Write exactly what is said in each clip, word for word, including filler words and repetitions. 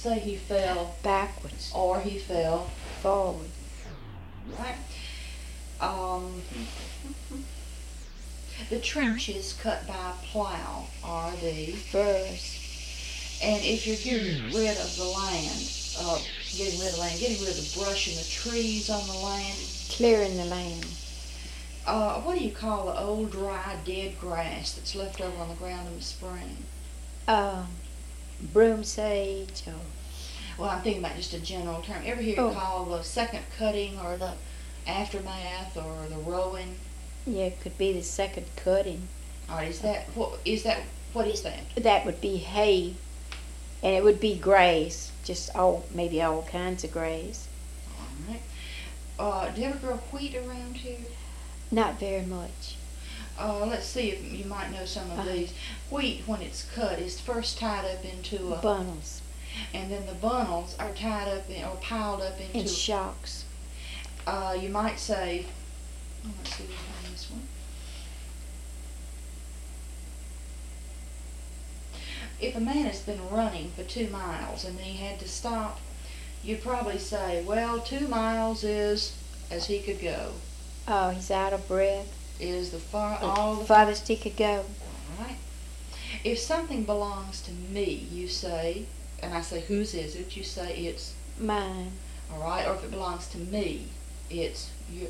say he fell backwards or he fell forward. Right. Um, the trenches cut by a plow are the first. And if you're getting rid of the land, uh, getting rid of the land, getting rid of the brush and the trees on the land, clearing the land. Uh, what do you call the old, dry, dead grass that's left over on the ground in the spring? Uh, broom sage. Or well, I'm thinking about just a general term. Ever hear it oh. called the second cutting or the aftermath or the rowing? Yeah, it could be the second cutting. All right, is that what is that? What is that? That would be hay, and it would be grass, just all maybe all kinds of grass. All right. Uh, do you ever grow wheat around here? Not very much. Uh, let's see if you might know some of uh, these. Wheat, when it's cut, is first tied up into a bundles, and then the bundles are tied up in, or piled up into in shocks. Uh, you might say, oh, let's see what's on this one. If a man has been running for two miles and then he had to stop, you'd probably say, well, two miles is as he could go. Oh, he's out of breath. Is the far all the farthest he could go. All right. If something belongs to me, you say, and I say, whose is it? You say it's mine. All right. Or if it belongs to me, it's your.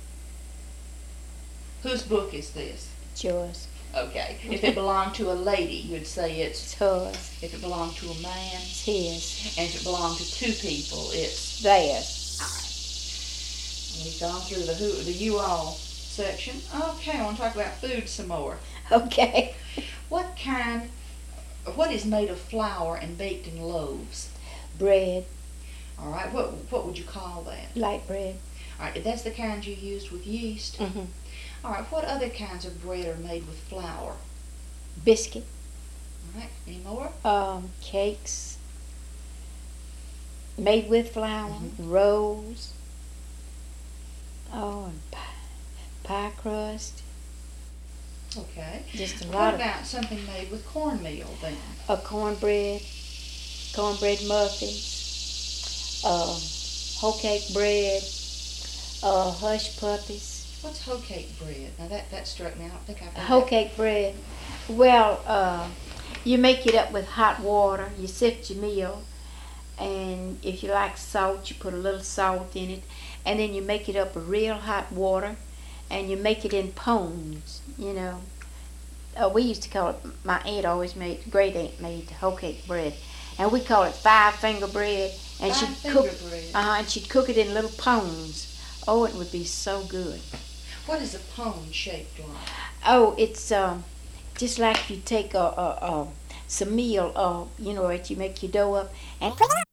Whose book is this? It's yours. Okay. If it belonged to a lady, you'd say it's, it's hers. If it belonged to a man, it's his. And if it belonged to two people, it's theirs. We've gone through the who, the you all section. Okay, I want to talk about food some more. Okay. What kind, what is made of flour and baked in loaves? Bread. All right. What what would you call that? Light bread. All right. That's the kind you used with yeast. Mm-hmm. All right. What other kinds of bread are made with flour? Biscuit. All right. Any more? Um, cakes. Made with flour. Mm-hmm. Rolls. Oh, and pie, pie crust. Okay. Just a lot What of. about something made with cornmeal then? A cornbread, cornbread muffins, um, whole cake bread, uh, hush puppies. What's hoe cake bread? Now that, that struck me. I don't think I've heard Whole that. cake bread. Well, uh, you make it up with hot water. You sift your meal, and if you like salt, you put a little salt in it. And then you make it up with real hot water, and you make it in pones, you know. Uh, we used to call it, my aunt always made, great aunt made whole cake bread, and we call it five finger bread. And five she'd finger cook, bread. Uh, and she'd cook it in little pones. Oh, it would be so good. What is a pone shaped like? Oh, it's um, just like you take a, a, a some meal, uh, you know, you make your dough up and